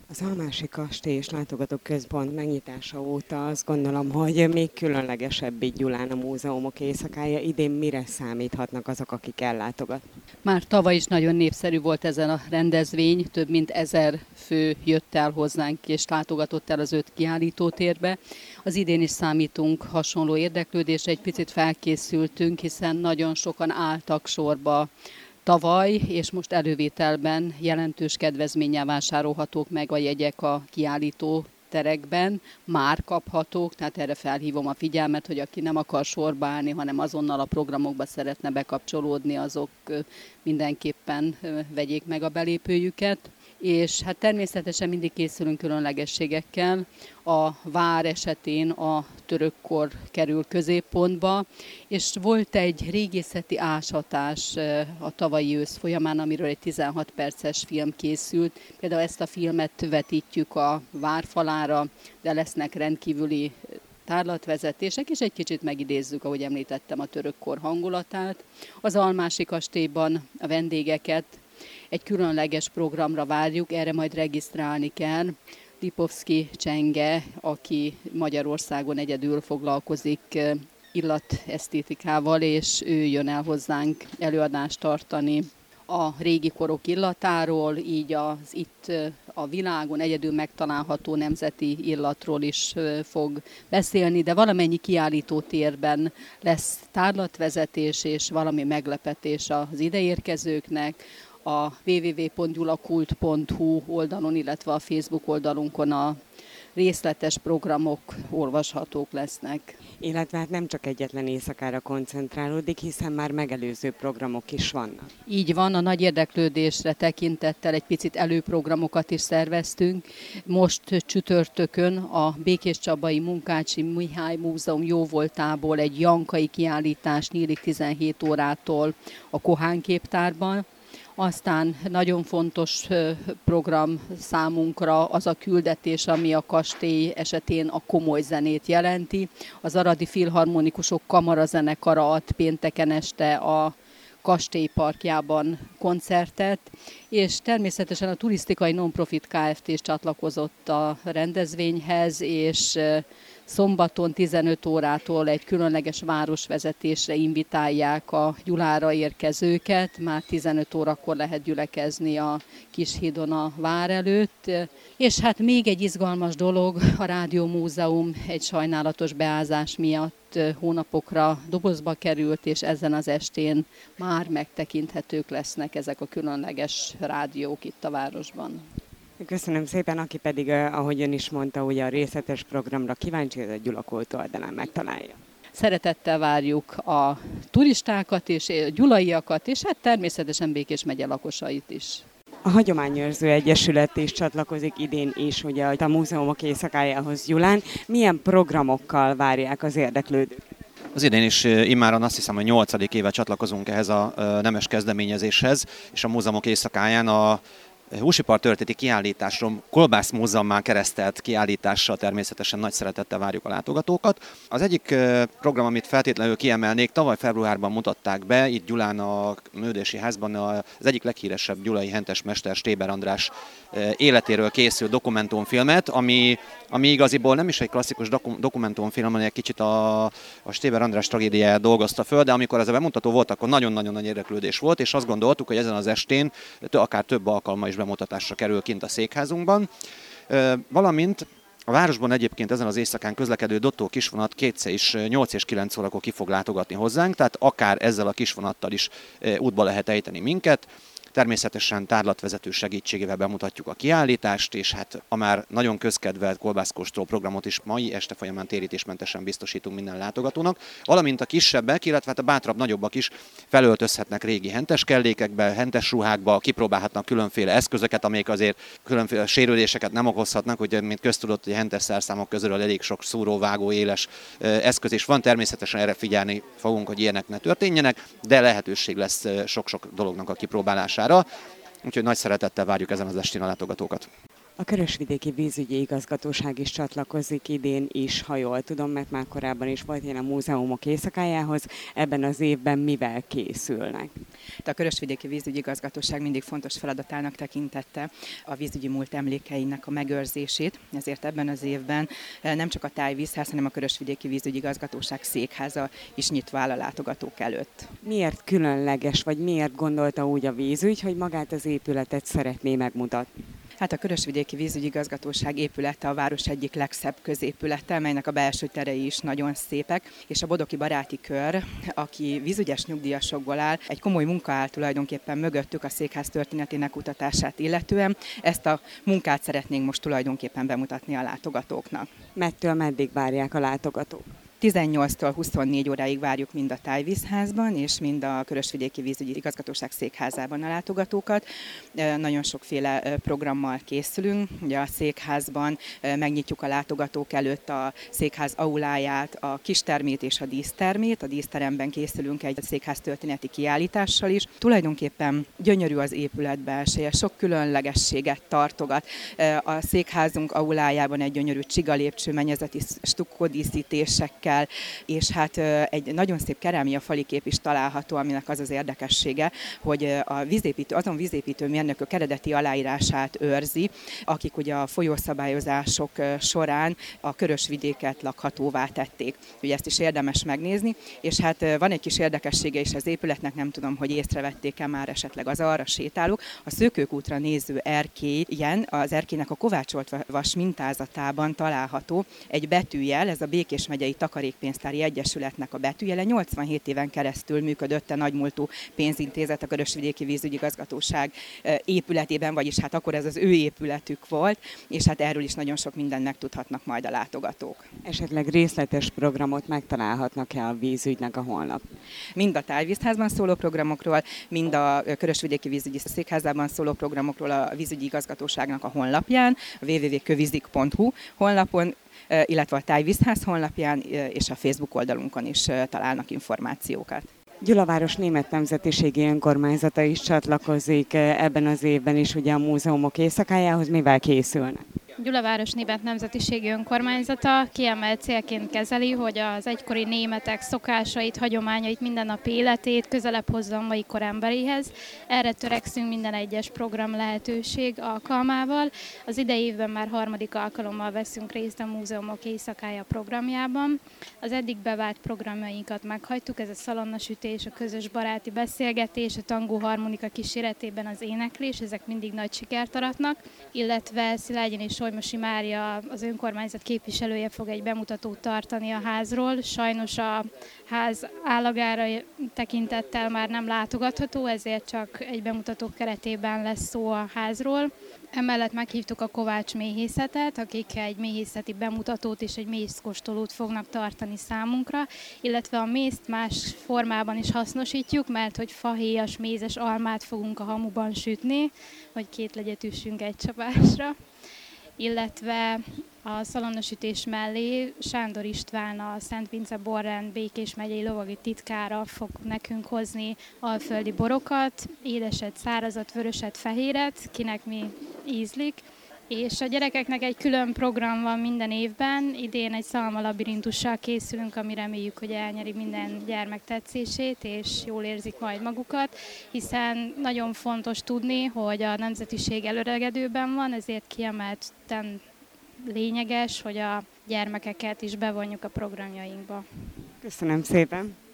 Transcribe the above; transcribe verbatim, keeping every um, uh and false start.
Az Almási Kastély és Látogatóközpont megnyitása óta azt gondolom, hogy még különlegesebb itt Gyulán a múzeumok éjszakája. Idén mire számíthatnak azok, akik ellátogatnak? Már tavaly is nagyon népszerű volt ezen a rendezvény, több mint ezer fő jött el hozzánk és látogatott el az öt kiállítótérbe. Az idén is számítunk hasonló érdeklődésre, egy picit felkészültünk, hiszen nagyon sokan álltak sorba tavaly, és most elővételben jelentős kedvezménnyel vásárolhatók meg a jegyek a kiállító terekben, már kaphatók, tehát erre felhívom a figyelmet, hogy aki nem akar sorba állni, hanem azonnal a programokba szeretne bekapcsolódni, azok mindenképpen vegyék meg a belépőjüket. És hát természetesen mindig készülünk különlegességekkel. A vár esetén a törökkor kerül középpontba, és volt egy régészeti ásatás a tavalyi ősz folyamán, amiről egy tizenhat perces film készült. Például ezt a filmet vetítjük a várfalára, de lesznek rendkívüli tárlatvezetések, és egy kicsit megidézzük, ahogy említettem, a törökkor hangulatát. Az Almási Kastélyban a vendégeket egy különleges programra várjuk, erre majd regisztrálni kell. Lipovszky Csenge, aki Magyarországon egyedül foglalkozik illatesztétikával, és ő jön el hozzánk előadást tartani a régi korok illatáról, így az itt a világon egyedül megtalálható nemzeti illatról is fog beszélni, de valamennyi kiállítótérben lesz tárlatvezetés és valami meglepetés az ideérkezőknek. A double-u double-u double-u pont gyulakult pont hu oldalon, illetve a Facebook oldalunkon a részletes programok olvashatók lesznek. Illetve hát nem csak egyetlen éjszakára koncentrálódik, hiszen már megelőző programok is vannak. Így van, a nagy érdeklődésre tekintettel egy picit előprogramokat is szerveztünk. Most csütörtökön a Békéscsabai Munkácsi Mihály Múzeum jóvoltából egy jankai kiállítás nyílik tizenhét órától a Kohán képtárban. Aztán nagyon fontos program számunkra az a küldetés, ami a kastély esetén a komoly zenét jelenti. Az Aradi Filharmonikusok Kamarazenekara ad pénteken este a kastély parkjában koncertet, és természetesen a Turisztikai Nonprofit Kft. Is csatlakozott a rendezvényhez, és szombaton tizenöt órától egy különleges városvezetésre invitálják a Gyulára érkezőket. Már tizenöt órakor lehet gyülekezni a Kishídon a vár előtt. És hát még egy izgalmas dolog, a Rádiómúzeum egy sajnálatos beázás miatt hónapokra dobozba került, és ezen az estén már megtekinthetők lesznek ezek a különleges rádiók itt a városban. Köszönöm szépen, aki pedig, ahogy ön is mondta, ugye a részletes programra kíváncsi, ez a Gyulakult oldalán megtalálja. Szeretettel várjuk a turistákat és a gyulaiakat, és hát természetesen Békés megye lakosait is. A Hagyományőrző Egyesület is csatlakozik idén is ugye a múzeumok éjszakájához Gyulán. Milyen programokkal várják az érdeklődők? Az idén is immáron azt hiszem, hogy nyolcadik éve csatlakozunk ehhez a nemes kezdeményezéshez, és a múzeumok éjszakáján a húsipartörténeti kiállításról Kolbász Múzeummá keresztelt kiállítással természetesen nagy szeretettel várjuk a látogatókat. Az egyik program, amit feltétlenül kiemelnék, tavaly februárban mutatták be, itt Gyulán a Művelődési Házban az egyik leghíresebb gyulai hentesmester Stéber András életéről készült dokumentumfilmet, ami, ami igaziból nem is egy klasszikus dokum, dokumentumfilm, hanem egy kicsit a, a Stéber András tragédiáját dolgozta föl, de amikor ez a bemutató volt, akkor nagyon-nagyon nagy érdeklődés volt, és azt gondoltuk, hogy ezen az estén akár több alkalommal is bemutatásra kerül kint a székházunkban. Valamint a városban egyébként ezen az éjszakán közlekedő Dottó kisvonat kétszer is nyolc és kilenc órakor ki fog látogatni hozzánk, tehát akár ezzel a kisvonattal is útba lehet ejteni minket. Természetesen tárlatvezető segítségével bemutatjuk a kiállítást, és hát a már nagyon közkedvelt kolbászkóstoló programot is mai este folyamán térítésmentesen biztosítunk minden látogatónak, valamint a kisebbek, illetve a bátrabb nagyobbak is felöltözhetnek régi hentes kellékekbe, hentes ruhákba, kipróbálhatnak különféle eszközöket, amelyek azért különféle sérüléseket nem okozhatnak, ugye mint köztudott, hogy a hentes szerszámok közül elég sok szúróvágó éles eszköz is van, természetesen erre figyelni fogunk, hogy ilyenek ne történjenek, de lehetőség lesz sok-sok dolognak a kipróbálására. Úgyhogy nagy szeretettel várjuk ezen az estén a látogatókat. A Körösvidéki Vízügyi Igazgatóság is csatlakozik idén is, ha jól tudom, mert már korábban is volt ilyen a múzeumok éjszakájához. Ebben az évben mivel készülnek? A Körösvidéki Vízügyi Igazgatóság mindig fontos feladatának tekintette a vízügyi múlt emlékeinek a megőrzését, ezért ebben az évben nem csak a Tájvízház, hanem a Körösvidéki Vízügyi Igazgatóság székháza is nyitva áll a látogatók előtt. Miért különleges, vagy miért gondolta úgy a vízügy, hogy magát az épületet szeretné megmutatni? Hát a Körösvidéki Vízügyi Igazgatóság épülete a város egyik legszebb középülete, melynek a belső terei is nagyon szépek, és a Bodoki Baráti Kör, aki vízügyes nyugdíjasokból áll, egy komoly munka áll tulajdonképpen mögöttük a székház történetének kutatását illetően. Ezt a munkát szeretnénk most tulajdonképpen bemutatni a látogatóknak. Mettől meddig várják a látogatók? tizennyolctól huszonnégy óráig várjuk mind a Tájvízházban és mind a Körösvidéki Vízügyi Igazgatóság székházában a látogatókat. Nagyon sokféle programmal készülünk. Ugye a székházban megnyitjuk a látogatók előtt a székház auláját, a kistermét és a dísztermét. A díszteremben készülünk egy székház történeti kiállítással is. Tulajdonképpen gyönyörű az épület belseje, sok különlegességet tartogat. A székházunk aulájában egy gyönyörű csigalépcső mennyezeti stukkódíszítésekkel, és hát egy nagyon szép kerámia falikép is található, aminek az az érdekessége, hogy a vízépítő, azon vízépítő mérnökök eredeti aláírását őrzi, akik ugye a folyószabályozások során a Körösvidéket lakhatóvá tették. Ugye ezt is érdemes megnézni, és hát van egy kis érdekessége is az épületnek, nem tudom, hogy észrevették-e már esetleg az arra sétálók. A Szőkőkútra néző erkélyen, az erkélynek a kovácsolt vas mintázatában található egy betűjel, ez a Békés megyei Takarékpénztári Egyesületnek a betűjele. nyolcvanhét éven keresztül működött a nagymúltú pénzintézet a Körösvidéki Vízügyi Igazgatóság épületében, vagyis hát akkor ez az ő épületük volt, és hát erről is nagyon sok mindent megtudhatnak majd a látogatók. Esetleg részletes programot megtalálhatnak-e a vízügynek a honlap? Mind a Tájvízházban szóló programokról, mind a Körösvidéki Vízügyi Székházában szóló programokról a Vízügyi Igazgatóságnak a honlapján, a double-u double-u double-u pont kövizik pont hu honlapon, illetve a Tájvízház honlapján és a Facebook oldalunkon is találnak információkat. Gyulaváros német nemzetiségi önkormányzata is csatlakozik ebben az évben is ugye a múzeumok éjszakájához. Mivel készülnek? Gyulaváros német nemzetiségi önkormányzata kiemelt célként kezeli, hogy az egykori németek szokásait, hagyományait, mindennapi életét közelebb hozza a mai kor emberéhez. Erre törekszünk minden egyes program lehetőség alkalmával. Az idei évben már harmadik alkalommal veszünk részt a múzeumok éjszakája programjában. Az eddig bevált programjainkat meghagytuk, ez a szalonnasütés, a közös baráti beszélgetés, a tangó harmonika kíséretében az éneklés, ezek mindig nagy sikert aratnak, illetve Szilágyi és Solymosi Mária, az önkormányzat képviselője fog egy bemutatót tartani a házról. Sajnos a ház állagára tekintettel már nem látogatható, ezért csak egy bemutató keretében lesz szó a házról. Emellett meghívtuk a Kovács méhészetet, akik egy méhészeti bemutatót és egy mézkóstolót fognak tartani számunkra, illetve a mézt más formában is hasznosítjuk, mert hogy fahéjas, mézes almát fogunk a hamuban sütni, hogy két legyet üssünk egy csapásra. Illetve a szalonnasütés mellé Sándor István, a Szent Vince Borrend Békés megyei lovagi titkára fog nekünk hozni alföldi borokat, édeset, szárazat, vöröset, fehéret, kinek mi ízlik. És a gyerekeknek egy külön program van minden évben, idén egy szalmalabirintussal készülünk, ami reméljük, hogy elnyeri minden gyermek tetszését, és jól érzik majd magukat, hiszen nagyon fontos tudni, hogy a nemzetiség előregedőben van, ezért kiemelten lényeges, hogy a gyermekeket is bevonjuk a programjainkba. Köszönöm szépen!